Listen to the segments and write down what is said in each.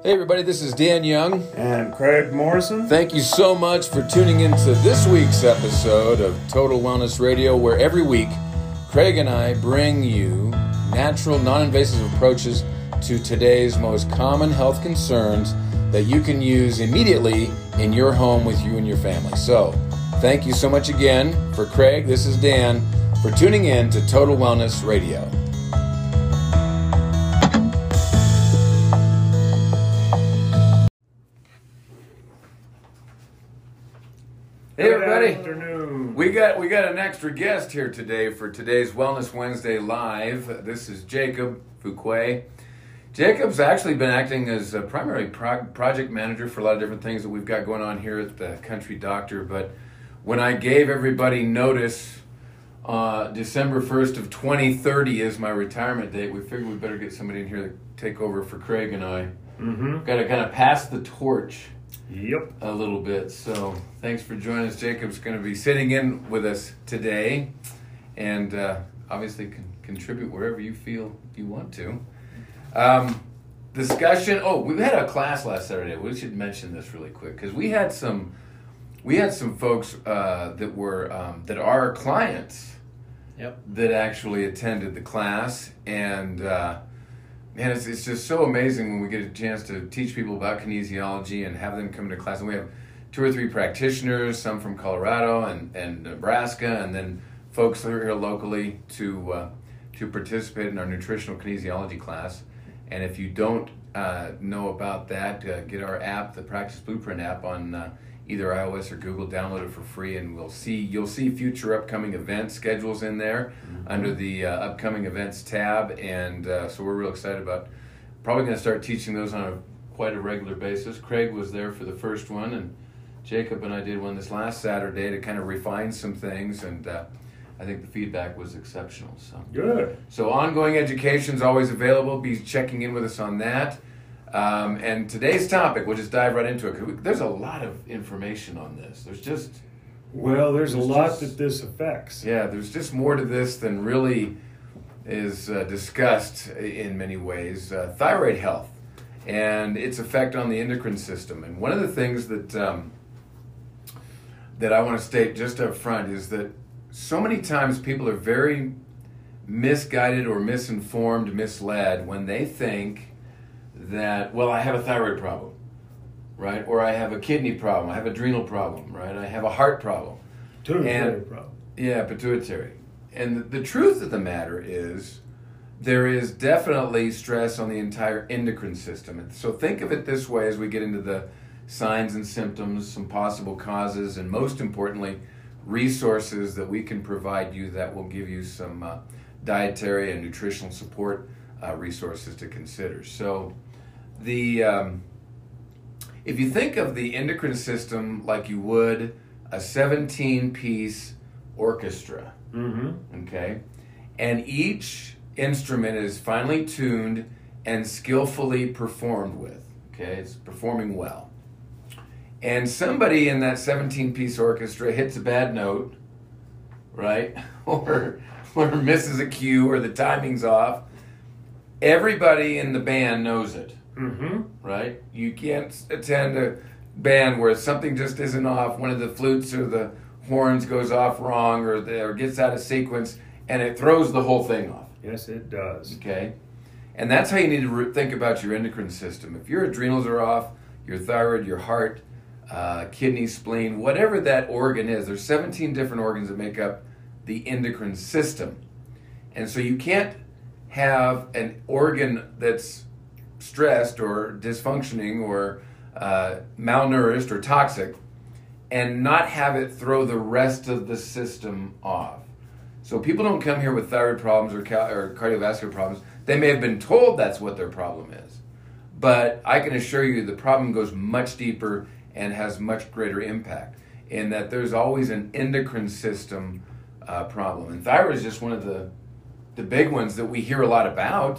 Hey everybody, this is Dan Young. And Craig Morrison. Thank you so much for tuning into this week's episode of Total Wellness Radio, where every week Craig and I bring you natural, non-invasive approaches to today's most common health concerns that you can use immediately in your home with you and your family. So, thank you so much again. For Craig, this is Dan, for tuning in to Total Wellness Radio. Hey everybody! Good afternoon. We got an extra guest here today for today's Wellness Wednesday Live. This is Jacob Fuquay. Jacob's actually been acting as a primary project manager for a lot of different things that we've got going on here at the Country Doctor. But when I gave everybody notice, December 1st of 2030 is my retirement date, we figured we better get somebody in here to take over for Craig and I. Got to kind of pass the torch. Yep. A little bit. So thanks for joining us. Jacob's going to be sitting in with us today and obviously can contribute wherever you feel you want to. Discussion. Oh, we had a class last Saturday. We should mention this really quick because we had some folks that were that are clients. Yep. That actually attended the class, and man, it's just so amazing when we get a chance to teach people about kinesiology and have them come to class. And we have 2 or 3 practitioners, some from Colorado and Nebraska, and then folks that are here locally to participate in our nutritional kinesiology class. And if you don't know about that, get our app, the Practice Blueprint app, on either iOS or Google. Download it for free, and you'll see future upcoming event schedules in there under the upcoming events tab. And so we're real excited about probably going to start teaching those on quite a regular basis. Craig was there for the first one, and Jacob and I did one this last Saturday to kind of refine some things, and I think the feedback was exceptional. So Good. So ongoing education is always available. Be checking in with us on that. And today's topic, we'll just dive right into it, because there's a lot of information on this. There's a lot that this affects. Yeah, there's just more to this than really is discussed in many ways. Thyroid health and its effect on the endocrine system. And one of the things that I want to state just up front is that so many times people are very misguided or misinformed, misled when they think that, well, I have a thyroid problem, right? Or I have a kidney problem, I have adrenal problem, right? I have a heart problem. Pituitary problem. Yeah, pituitary. And the truth of the matter is there is definitely stress on the entire endocrine system. And so think of it this way as we get into the signs and symptoms, some possible causes, and most importantly, resources that we can provide you that will give you some dietary and nutritional support resources to consider. So if you think of the endocrine system like you would a 17-piece orchestra, okay, and each instrument is finely tuned and skillfully performed with, okay, it's performing well. And somebody in that 17-piece orchestra hits a bad note, right? or misses a cue, or the timing's off. Everybody in the band knows it, right? You can't attend a band where something just isn't off. One of the flutes or the horns goes off wrong, or gets out of sequence, and it throws the whole thing off. Yes, it does. Okay? And that's how you need to think about your endocrine system. If your adrenals are off, your thyroid, your heart, kidney, spleen, whatever that organ is, there's 17 different organs that make up the endocrine system. And so you can't have an organ that's stressed or dysfunctioning or malnourished or toxic and not have it throw the rest of the system off. So people don't come here with thyroid problems or cardiovascular problems. They may have been told that's what their problem is. But I can assure you the problem goes much deeper and has much greater impact, in that there's always an endocrine system problem. And thyroid is just one of the big ones that we hear a lot about.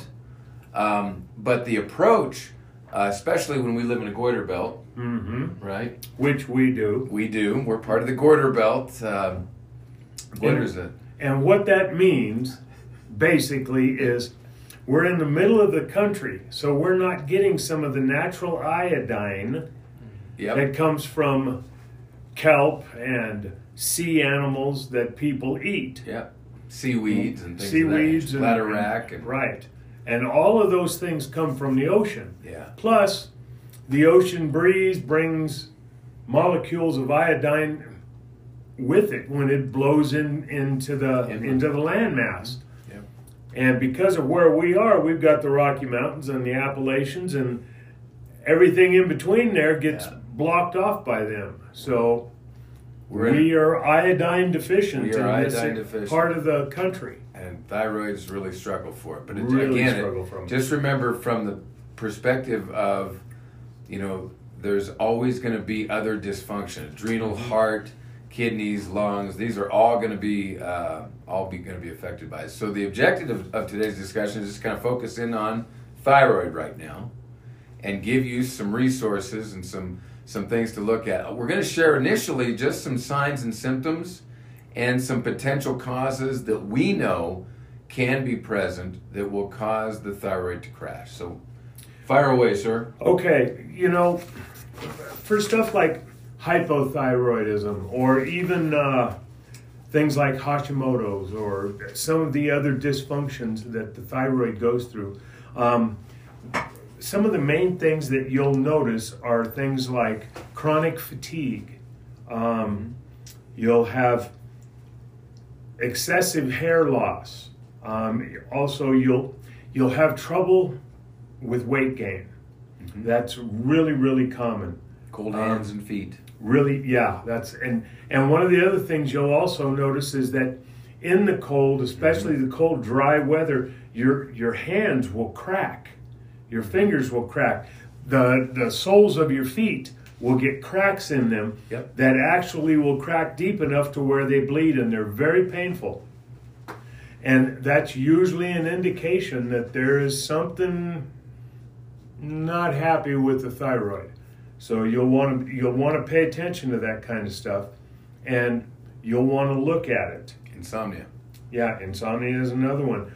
But the approach, especially when we live in a goiter belt, right? Which we do. We do. We're part of the goiter belt. Goiter is And what that means, basically, is we're in the middle of the country, so we're not getting some of the natural iodine that comes from kelp and sea animals that people eat. Yeah, seaweeds and things seaweeds like that. Bladderwrack. And right. And all of those things come from the ocean. Yeah. Plus, the ocean breeze brings molecules of iodine with it when it blows into the landmass. Yep. And because of where we are, we've got the Rocky Mountains and the Appalachians, and everything in between there gets blocked off by them. So we are iodine deficient in this part of the country. And thyroids really struggle for it. But just remember, from the perspective of, there's always going to be other dysfunction. Adrenal, heart, kidneys, lungs, these are all going to be affected by it. So the objective of today's discussion is just kind of focus in on thyroid right now and give you some resources and some things to look at. We're going to share initially just some signs and symptoms and some potential causes that we know can be present that will cause the thyroid to crash. So fire away, sir. Okay, for stuff like hypothyroidism, or even things like Hashimoto's, or some of the other dysfunctions that the thyroid goes through, some of the main things that you'll notice are things like chronic fatigue. You'll have excessive hair loss. Also, you'll have trouble with weight gain. Mm-hmm. That's really, really common. Cold hands and feet. Really, yeah. And one of the other things you'll also notice is that in the cold, especially the cold, dry weather, your hands will crack. Your fingers will crack. The soles of your feet will get cracks in them that actually will crack deep enough to where they bleed, and they're very painful. And that's usually an indication that there is something not happy with the thyroid. So you'll want to pay attention to that kind of stuff, and you'll want to look at it. Insomnia. Yeah, insomnia is another one.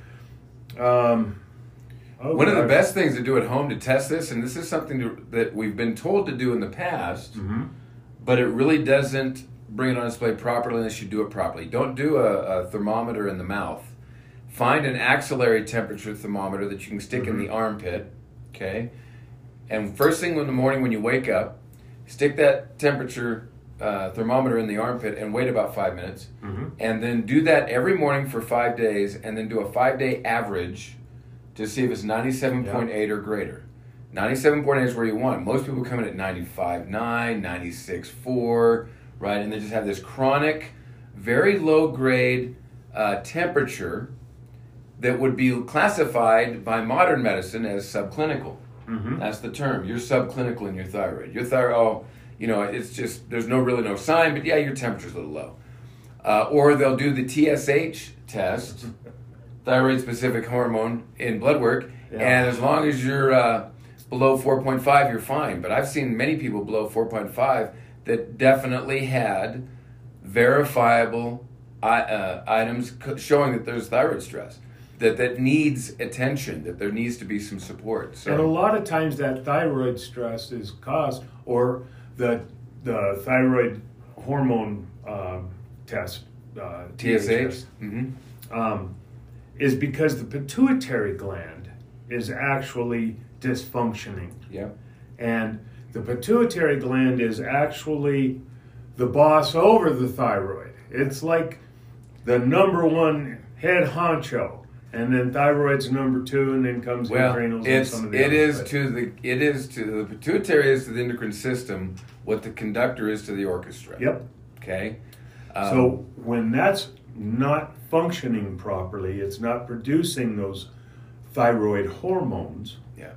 One of the best things to do at home to test this, and this is something that we've been told to do in the past, but it really doesn't bring it on display properly unless you do it properly. Don't do a thermometer in the mouth. Find an axillary temperature thermometer that you can stick in the armpit, okay? And first thing in the morning when you wake up, stick that temperature thermometer in the armpit and wait about 5 minutes. And then do that every morning for 5 days, and then do a 5-day average to see if it's 97.8 or greater. 97.8 is where you want it. Most people come in at 95.9, 96.4, right? And they just have this chronic, very low grade temperature that would be classified by modern medicine as subclinical. That's the term. You're subclinical in your thyroid. Your thyroid, it's just, there's really no sign, but yeah, your temperature's a little low. Or they'll do the TSH test, thyroid-specific hormone, in blood work, and as long as you're below 4.5, you're fine. But I've seen many people below 4.5 that definitely had verifiable items showing that there's thyroid stress. That needs attention, that there needs to be some support. So, and a lot of times that thyroid stress is caused, or the thyroid hormone test, TSH, is because the pituitary gland is actually dysfunctioning. Yeah. And the pituitary gland is actually the boss over the thyroid. It's like the number one head honcho. And then thyroid's number 2, and then comes the adrenals and some of the the pituitary is to the endocrine system what the conductor is to the orchestra. Yep. Okay. So when that's not functioning properly, it's not producing those thyroid hormones. Yeah.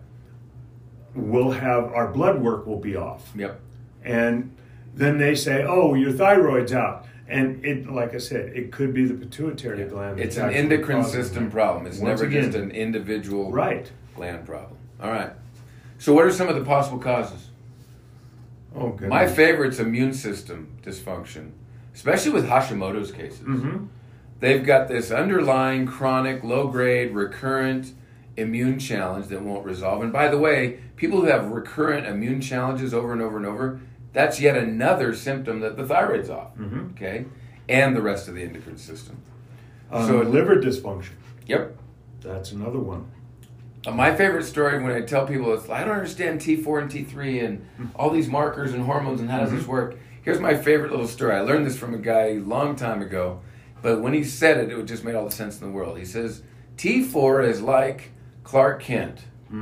Our blood work will be off. Yep. And then they say, "Oh, your thyroid's out." And it, like I said, it could be the pituitary gland. It's an endocrine system problem. It's never just an individual gland problem. All right. So what are some of the possible causes? Oh, goodness. My favorite's immune system dysfunction, especially with Hashimoto's cases. They've got this underlying chronic, low-grade, recurrent immune challenge that won't resolve. And by the way, people who have recurrent immune challenges over and over and over, that's yet another symptom that the thyroid's off, okay? And the rest of the endocrine system. So liver dysfunction. Yep. That's another one. My favorite story when I tell people is, I don't understand T4 and T3 and all these markers and hormones and how does this work. Here's my favorite little story. I learned this from a guy a long time ago, but when he said it, it just made all the sense in the world. He says, T4 is like Clark Kent.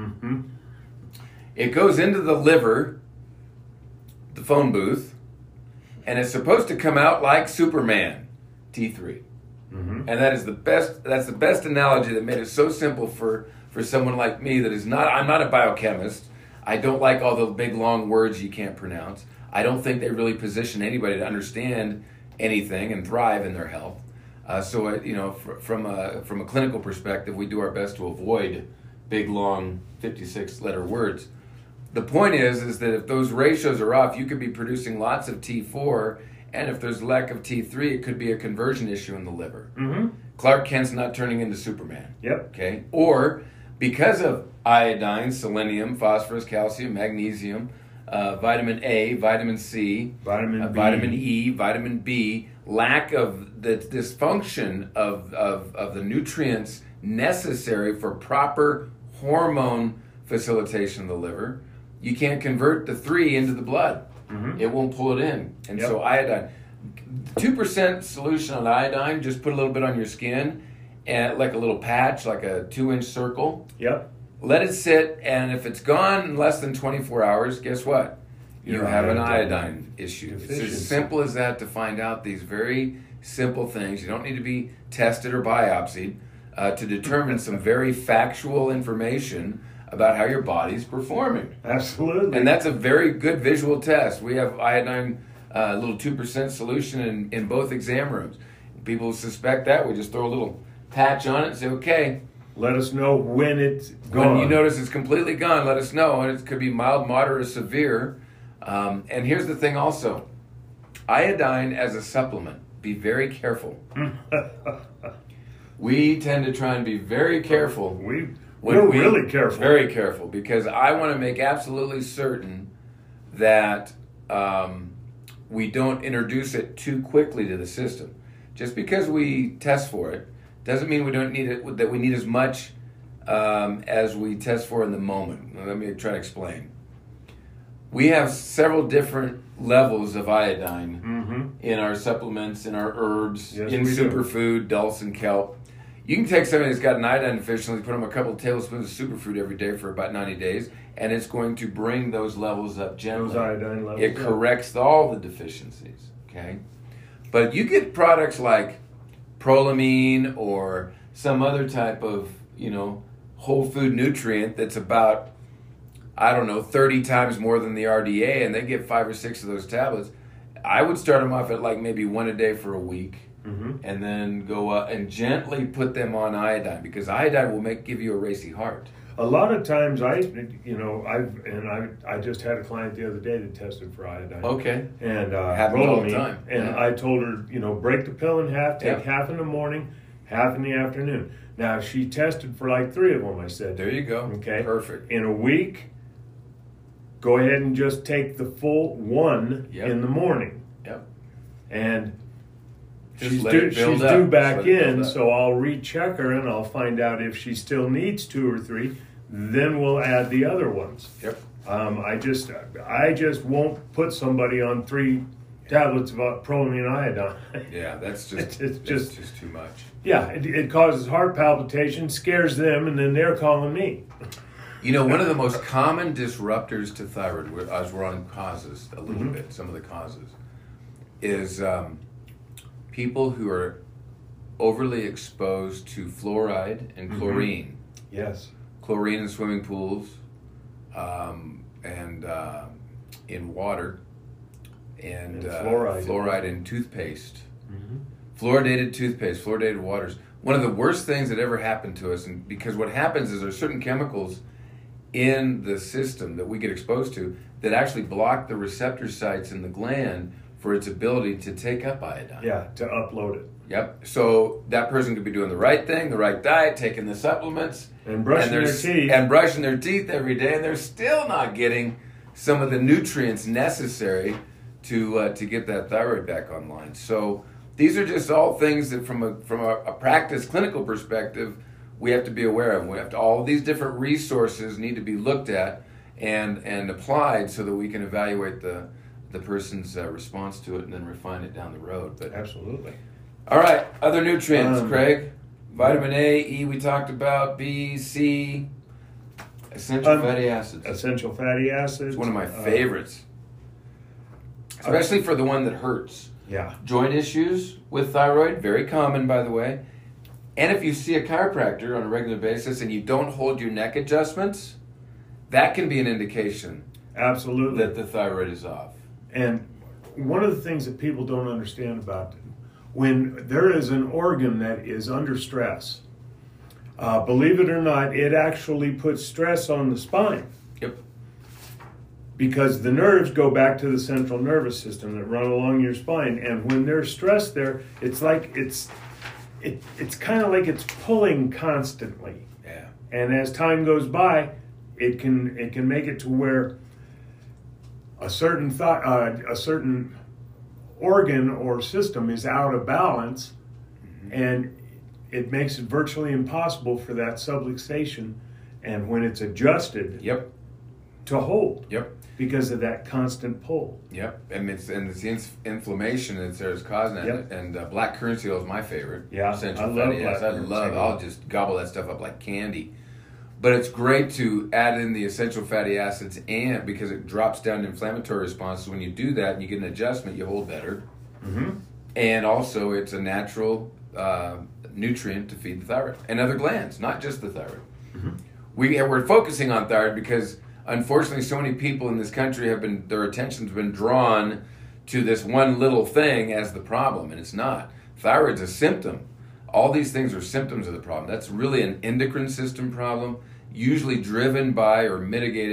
It goes into the liver, the phone booth, and it's supposed to come out like Superman, T3. And that's the best analogy that made it so simple for someone like me that is not, I'm not a biochemist. I don't like all the big long words you can't pronounce. I don't think they really position anybody to understand anything and thrive in their health. From a clinical perspective, we do our best to avoid big long 56-letter words. The point is that if those ratios are off, you could be producing lots of T4, and if there's lack of T3, it could be a conversion issue in the liver. Clark Kent's not turning into Superman. Okay? Or because of iodine, selenium, phosphorus, calcium, magnesium, vitamin A, vitamin C, vitamin E, vitamin B, lack of the dysfunction of the nutrients necessary for proper hormone facilitation of the liver, you can't convert the 3 into the blood. It won't pull it in. And so iodine, 2% solution on iodine, just put a little bit on your skin, and like a little patch, like a 2-inch circle. Let it sit, and if it's gone in less than 24 hours, guess what? You have an iodine issue. It's as simple as that to find out these very simple things. You don't need to be tested or biopsied to determine some very factual information about how your body's performing. Absolutely. And that's a very good visual test. We have iodine, a little 2% solution in both exam rooms. People suspect that, we just throw a little patch on it and say, okay. Let us know when it's gone. When you notice it's completely gone, let us know. And it could be mild, moderate, or severe. And here's the thing also. Iodine as a supplement, be very careful. We tend to try and be very careful. We're really careful. Very careful, because I want to make absolutely certain that we don't introduce it too quickly to the system. Just because we test for it doesn't mean we don't need it, that we need as much as we test for in the moment. Let me try to explain. We have several different levels of iodine in our supplements, in our herbs, in superfood, dulse, and kelp. You can take somebody that's got an iodine deficiency, put them a couple of tablespoons of superfood every day for about 90 days, and it's going to bring those levels up gently. Those iodine levels. It corrects all the deficiencies, okay? But you get products like Prolamine or some other type of, whole food nutrient that's about, 30 times more than the RDA, and they get 5 or 6 of those tablets. I would start them off at like maybe 1 a day for a week. And then go up and gently put them on iodine, because iodine will give you a racy heart. A lot of times I just had a client the other day that tested for iodine. Okay. And happens all the time. And I told her, break the pill in half, take half in the morning, half in the afternoon. Now she tested for like 3 of them. I said, there you go. Okay. Perfect. In a week, go ahead and just take the full 1 in the morning. And she's due back in, so I'll recheck her and I'll find out if she still needs 2 or 3. Then we'll add the other ones. I just won't put somebody on 3 tablets of Prolamine iodine. Yeah, that's just just too much. Yeah, it causes heart palpitations, scares them, and then they're calling me. One of the most common disruptors to thyroid, as we're on causes a little bit, some of the causes, is people who are overly exposed to fluoride and chlorine. Chlorine in swimming pools, and in water, and fluoride in toothpaste. Fluoridated toothpaste, fluoridated waters. One of the worst things that ever happened to us, and because what happens is there's certain chemicals in the system that we get exposed to that actually block the receptor sites in the gland for its ability to take up iodine. Yeah, to upload it. Yep. So that person could be doing the right thing, the right diet, taking the supplements, and brushing their teeth, and brushing their teeth every day, and they're still not getting some of the nutrients necessary to get that thyroid back online. So these are just all things that, from a practice clinical perspective, we have to be aware of. We have to, all these different resources need to be looked at and applied so that we can evaluate the person's response to it and then refine it down the road. But absolutely. All right, other nutrients, Craig. Vitamin A, E we talked about, B, C, essential fatty acids. Essential fatty acids. It's one of my favorites. Especially for the one that hurts. Yeah. Joint issues with thyroid, very common, by the way. And if you see a chiropractor on a regular basis and you don't hold your neck adjustments, that can be an indication absolutely that the thyroid is off. And one of the things that people don't understand about when there is an organ that is under stress, believe it or not, it actually puts stress on the spine. Yep. Because the nerves go back to the central nervous system that run along your spine, and when there's stress there, it's like it's kind of like it's pulling constantly. Yeah. And as time goes by, it can make it to where a certain organ or system is out of balance, and it makes it virtually impossible for that subluxation, and when it's adjusted, to hold. Yep. Because of that constant pull. Yep, and it's the inflammation that's causing it. Yep. And black currant seal is my favorite. Yeah, essential I love fatty black acids. currant seal. I'll just gobble that stuff up like candy. But it's great to add in the essential fatty acids, and because it drops down inflammatory responses. When you do that and you get an adjustment, you hold better. Mm-hmm. And also, it's a natural nutrient to feed the thyroid and other glands, not just the thyroid. Mm-hmm. We're focusing on thyroid because, unfortunately, so many people in this country their attention's been drawn to this one little thing as the problem, and it's not. Thyroid's a symptom. All these things are symptoms of the problem. That's really an endocrine system problem, usually driven by or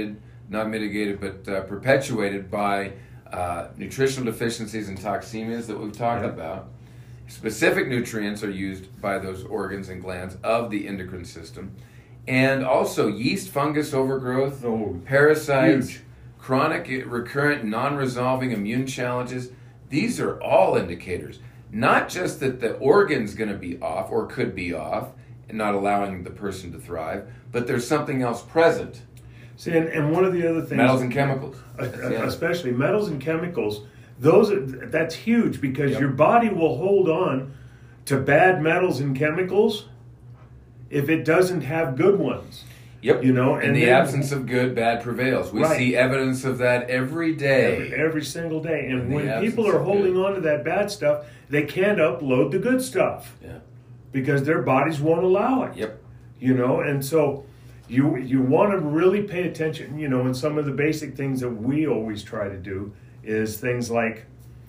perpetuated by nutritional deficiencies and toxemias that we've talked about. Specific nutrients are used by those organs and glands of the endocrine system. And also yeast, fungus overgrowth, parasites, huge. Chronic, recurrent, non-resolving immune challenges. These are all indicators. Not just that the organ's going to be off or could be off and not allowing the person to thrive, but there's something else present. See, and one of the other things... Metals and chemicals. Especially metals and chemicals. That's huge because your body will hold on to bad metals and chemicals if it doesn't have good ones. Yep. You know, in the absence of good, bad prevails. We see evidence of that every day. Every single day. And when people are holding on to that bad stuff, they can't upload the good stuff. Yeah. Because their bodies won't allow it. Yep. You know, and so you want to really pay attention, you know, and some of the basic things that we always try to do is things like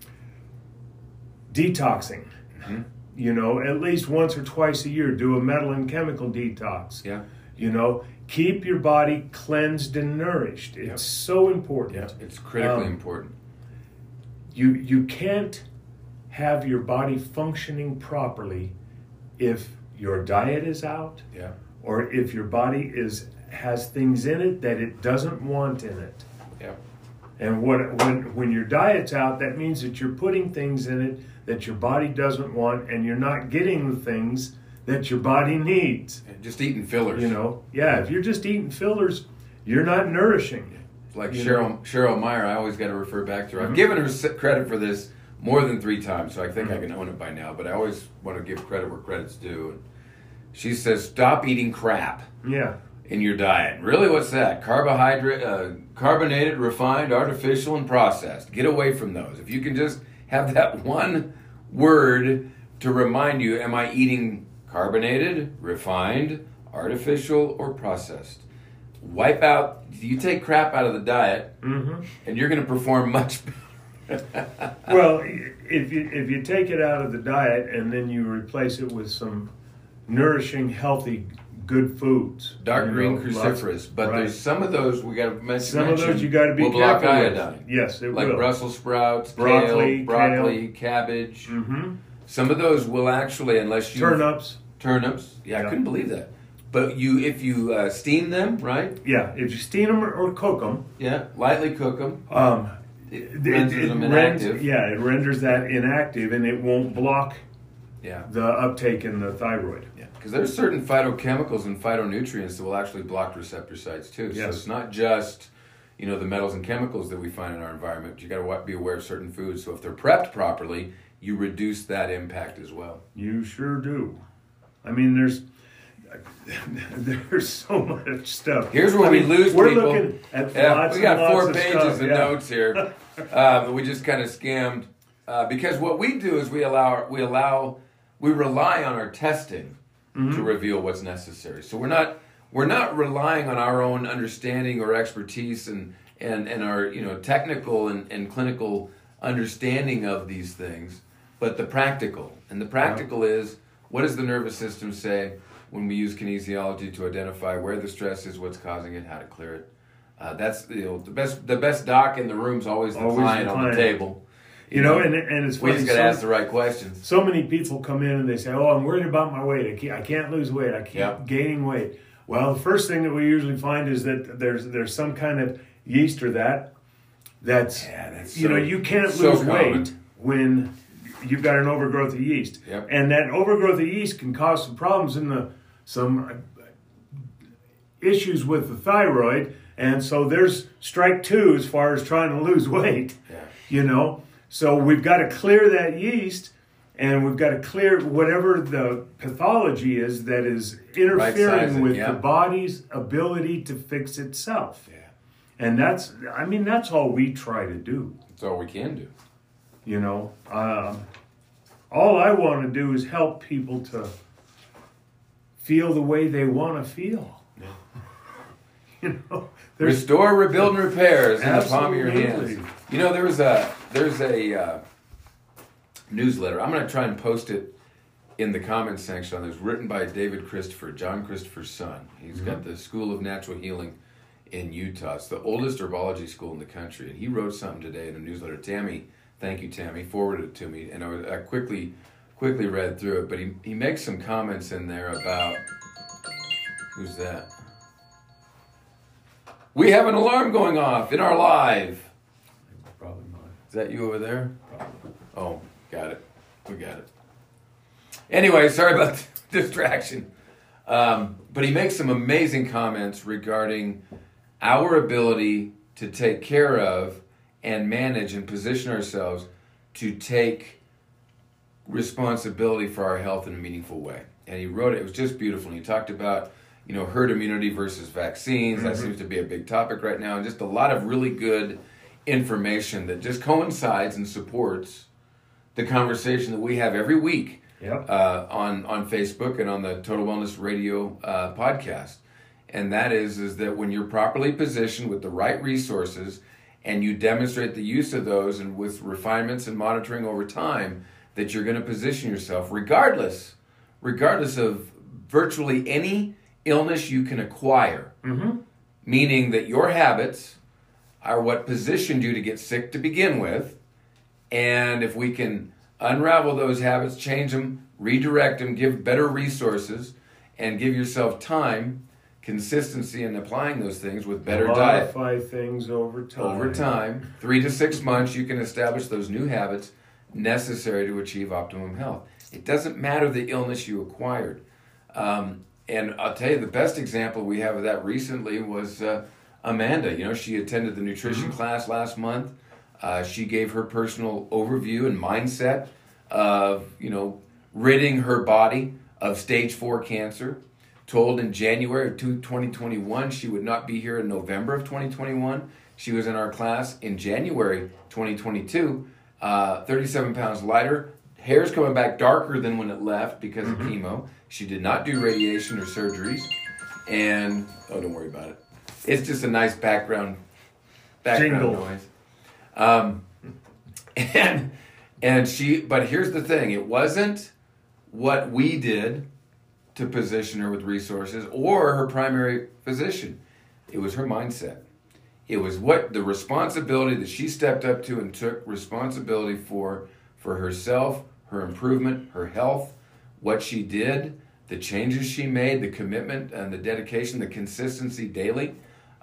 detoxing. Mm-hmm. You know, at least once or twice a year, do a metal and chemical detox. Yeah. You know, keep your body cleansed and nourished. It's so important. Yeah, it's critically important. You can't have your body functioning properly if your diet is out, or if your body has things in it that it doesn't want in it. Yeah. And when your diet's out, that means that you're putting things in it that your body doesn't want, and you're not getting the things that your body needs. Just eating fillers. You know, if you're just eating fillers, you're not nourishing. Like Cheryl Meyer, I always got to refer back to her. I've given her credit for this more than 3 times, so I think I can own it by now, but I always want to give credit where credit's due. She says, stop eating crap in your diet. Really, what's that? Carbonated, refined, artificial, and processed. Get away from those. If you can just have that one word to remind you, am I eating carbonated, refined, artificial, or processed? Wipe out, you take crap out of the diet, and you're going to perform much better. Well, if you take it out of the diet and then you replace it with some nourishing, healthy, good foods. Dark green cruciferous, but there's some of those we got to mention. Some of those you got to be will careful block with. iodine. Yes, it like will. Brussels sprouts, broccoli, kale, cabbage. Mm-hmm. Some of those will actually, unless you Turnips. Turnips. Yeah, I couldn't believe that. But if you steam them, right? Yeah, if you steam them or cook them. Yeah, lightly cook them. It renders them inactive. It renders that inactive, and it won't block the uptake in the thyroid. Yeah, because there's certain phytochemicals and phytonutrients that will actually block receptor sites too. So it's not just the metals and chemicals that we find in our environment. You got to be aware of certain foods. So if they're prepped properly, you reduce that impact as well. You sure do. I mean, there's so much stuff. Here's where we lose we're people. Looking at we got 4 pages stuff, of notes here that we just kind of skimmed because what we do is we rely on our testing to reveal what's necessary. So we're not relying on our own understanding or expertise and our technical and clinical understanding of these things, but the practical. And the practical is, what does the nervous system say when we use kinesiology to identify where the stress is, what's causing it, how to clear it? That's the best doc in the room is always the client on the table. And it's funny. We just got to ask the right questions. So many people come in and they say, "Oh, I'm worried about my weight. I can't lose weight. I keep gaining weight." Well, the first thing that we usually find is that there's some kind of yeast or that's you can't lose weight when you've got an overgrowth of yeast, and that overgrowth of yeast can cause some problems in some issues with the thyroid, and so there's strike 2 as far as trying to lose weight. So we've got to clear that yeast, and we've got to clear whatever the pathology is that is interfering with the body's ability to fix itself. And that's all we try to do. That's all we can do. All I want to do is help people to feel the way they want to feel. Restore, rebuild, and repair is in the palm of your hands. There's a newsletter. I'm going to try and post it in the comments section. It's written by David Christopher, John Christopher's son. He's got the School of Natural Healing in Utah. It's the oldest herbology school in the country. And he wrote something today in a newsletter. Tammy, thank you, Tammy, forwarded it to me. And I quickly read through it. But he makes some comments in there about... Who's that? We have an alarm going off in our live. Probably not. Is that you over there? Probably. Oh, got it. We got it. Anyway, sorry about the distraction. But he makes some amazing comments regarding our ability to take care of and manage and position ourselves to take responsibility for our health in a meaningful way. And he wrote it. It was just beautiful. And he talked about, herd immunity versus vaccines. That seems to be a big topic right now. And just a lot of really good information that just coincides and supports the conversation that we have every week on Facebook and on the Total Wellness Radio podcast. And that is that when you're properly positioned with the right resources and you demonstrate the use of those and with refinements and monitoring over time, that you're going to position yourself regardless of virtually any illness you can acquire. Meaning that your habits are what positioned you to get sick to begin with. And if we can unravel those habits, change them, redirect them, give better resources, and give yourself time, consistency in applying those things with better diet. Modify things over time. Over time, 3 to 6 months, you can establish those new habits necessary to achieve optimum health. It doesn't matter the illness you acquired. And I'll tell you, the best example we have of that recently was Amanda. She attended the nutrition class last month. She gave her personal overview and mindset of, ridding her body of stage 4 cancer. Told in January of 2021 she would not be here in November of 2021. She was in our class in January 2022, 37 pounds lighter. Hair's coming back darker than when it left because of chemo. She did not do radiation or surgeries. And, don't worry about it. It's just a nice background noise. But here's the thing. It wasn't what we did to position her with resources or her primary physician. It was her mindset. It was the responsibility that she stepped up to and took responsibility for herself, her improvement, her health, what she did, the changes she made, the commitment and the dedication, the consistency daily.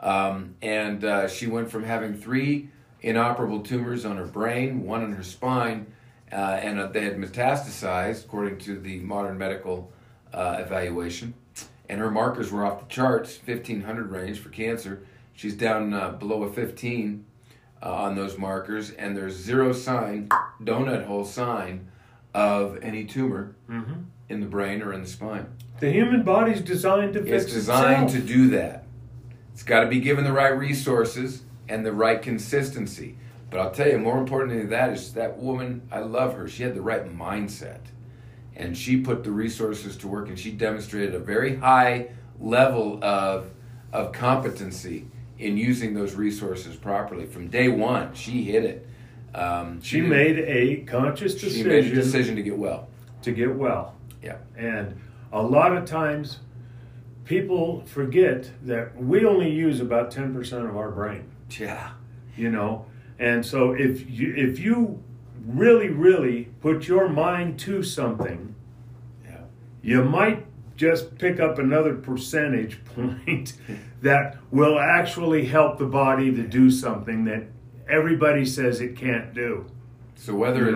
And she went from having 3 inoperable tumors on her brain, 1 on her spine, and they had metastasized according to the modern medical evaluation. And her markers were off the charts, 1,500 range for cancer. She's down below a 15 on those markers, and there's 0 sign, donut hole sign, of any tumor in the brain or in the spine. The human body's designed to fix It's designed itself. to do that. It's got to be given the right resources and the right consistency. But I'll tell you, more importantly than that is that woman, I love her. She had the right mindset. And she put the resources to work, and she demonstrated a very high level of competency in using those resources properly. From day one, she hit it. She made a conscious decision. She made a decision to get well. To get well. Yeah. And a lot of times, people forget that we only use about 10% of our brain. Yeah. You know, and so if you really put your mind to something, Yeah. you might just pick up another percentage point that will actually help the body to do something that everybody says it can't do. So whether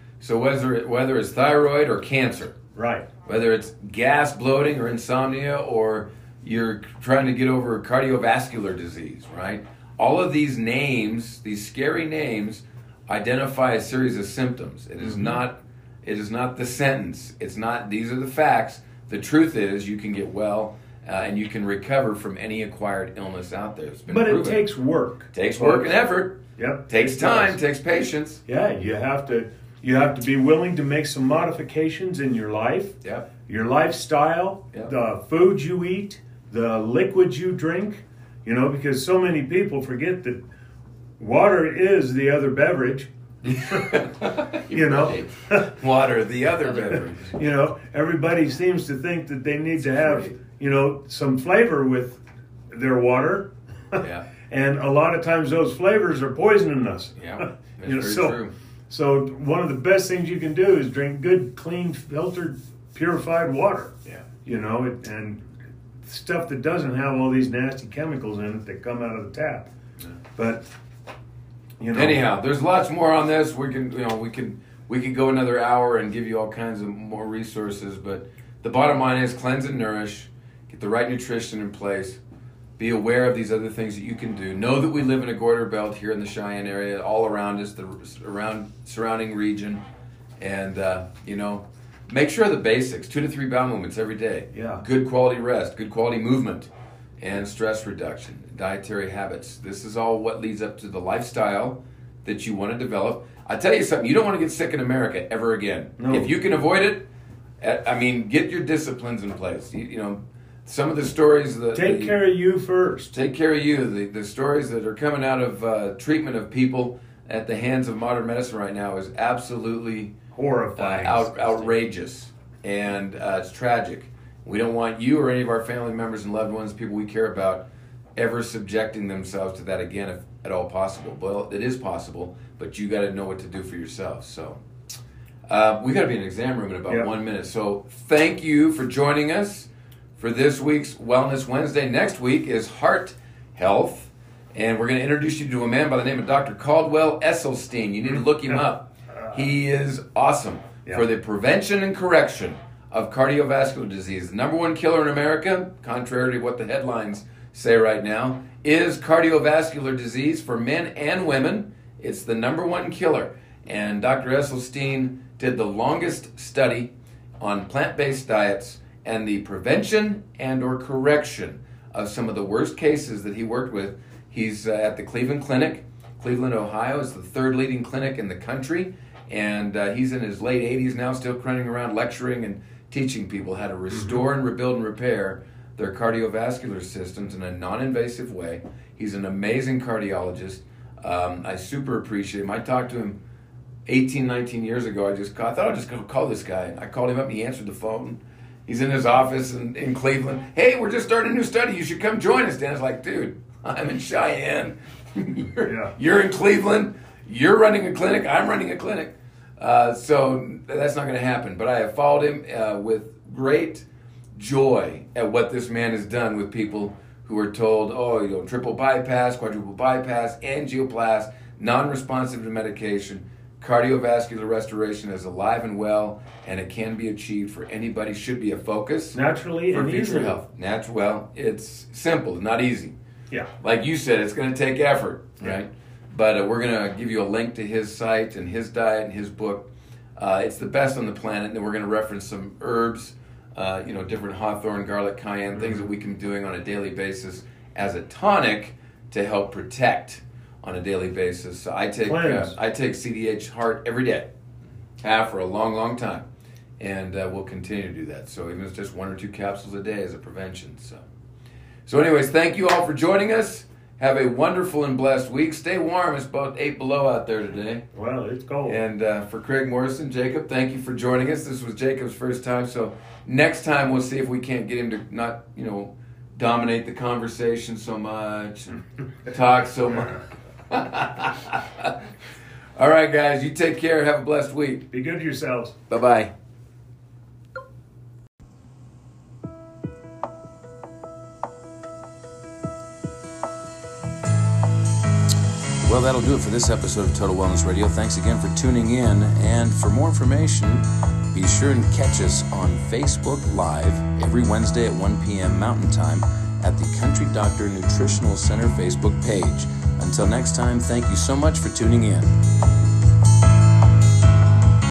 it's thyroid or cancer, Right. whether it's gas, bloating, or insomnia, or you're trying to get over cardiovascular disease, right? All of these names, these scary names, identify a series of symptoms. It is not the sentence. It's not, these are the facts. The truth is you can get well and you can recover from any acquired illness out there. It's been proven. It takes work. Takes work and effort. Yep. Takes time, takes patience. Yeah, you have to be willing to make some modifications in your life. Yep. Your lifestyle, Yep. the foods you eat, the liquids you drink, you know, because so many people forget that water is the other beverage. You know, Water, the other beverage. you know, everybody seems to think that they need to have, Right. you know, some flavor with their water. Yeah. And a lot of times those flavors are poisoning us. Yeah, that's You know, very true. So one of the best things you can do is drink good, clean, filtered, purified water. Yeah. You know, and stuff that doesn't have all these nasty chemicals in it that come out of the tap. Yeah. But you know, Anyhow, there's lots more on this. We can go another hour and give you all kinds of more resources. But the bottom line is cleanse and nourish. Get the right nutrition in place. Be aware of these other things that you can do. Know that we live in a goiter belt here in the Cheyenne area, all around us, the surrounding region, and make sure of the basics: 2 to 3 bowel movements every day. Yeah. Good quality rest, good quality movement, and stress reduction. Dietary habits. This is all what leads up to the lifestyle that you want to develop. I tell you something: you don't want to get sick in America ever again. No. If you can avoid it, get your disciplines in place. You know. Some of the stories that take care of you first. Take care of you. The stories that are coming out of treatment of people at the hands of modern medicine right now is absolutely Horrifying. outrageous, and it's tragic. We don't want you or any of our family members and loved ones, people we care about, ever subjecting themselves to that again, if at all possible. Well, it is possible, but you got to know what to do for yourself. So we got to be in an exam room in about 1 minute. So thank you for joining us for this week's Wellness Wednesday. Next week is Heart Health, and we're going to introduce you to a man by the name of Dr. Caldwell Esselstyn. You need to look him up. He is awesome for the prevention and correction of cardiovascular disease. The number 1 killer in America, contrary to what the headlines say right now, is cardiovascular disease for men and women. It's the number 1 killer. And Dr. Esselstyn did the longest study on plant-based diets and the prevention and or correction of some of the worst cases that he worked with. He's at the Cleveland Clinic. Cleveland, Ohio is the 3rd leading clinic in the country, and he's in his late 80s now, still running around lecturing and teaching people how to restore and rebuild and repair their cardiovascular systems in a non-invasive way. He's an amazing cardiologist. I super appreciate him. I talked to him 18, 19 years ago. I thought I'd just go call this guy. I called him up and he answered the phone. He's in his office in Cleveland. Hey, we're just starting a new study. You should come join us. Dan's like, dude, I'm in Cheyenne. You're in Cleveland. You're running a clinic. I'm running a clinic. So that's not going to happen. But I have followed him with great joy at what this man has done with people who are told, oh, triple bypass, quadruple bypass, angioplast, non-responsive to medication. Cardiovascular restoration is alive and well, and it can be achieved for anybody. Should be a focus naturally for and future easily. health. Well, it's simple, not easy. Yeah. Like you said, it's going to take effort, right? But we're going to give you a link to his site and his diet and his book. It's the best on the planet, and then we're going to reference some herbs, different hawthorn, garlic, cayenne, things that we can be doing on a daily basis as a tonic to help protect on a daily basis. So I take CDH Heart every day, have for a long, long time, and we'll continue to do that. So even if it's just 1 or 2 capsules a day as a prevention. So anyways, thank you all for joining us. Have a wonderful and blessed week. Stay warm. It's about 8 below out there today. Well, it's cold. And for Craig Morrison, Jacob, thank you for joining us. This was Jacob's first time, so next time we'll see if we can't get him to not, dominate the conversation so much and talk so much. All right, guys, you take care. Have a blessed week. Be good to yourselves. Bye-bye. Well, that'll do it for this episode of Total Wellness Radio. Thanks again for tuning in. And for more information, be sure and catch us on Facebook Live every Wednesday at 1 p.m. Mountain Time at the Country Doctor Nutritional Center Facebook page. Until next time, thank you so much for tuning in.